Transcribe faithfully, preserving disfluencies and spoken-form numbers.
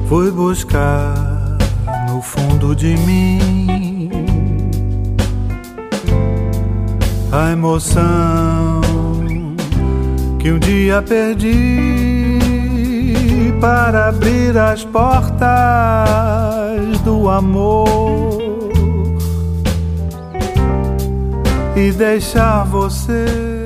Fui buscar no fundo de mim a emoção que um dia perdi para abrir as portas do amor e deixar você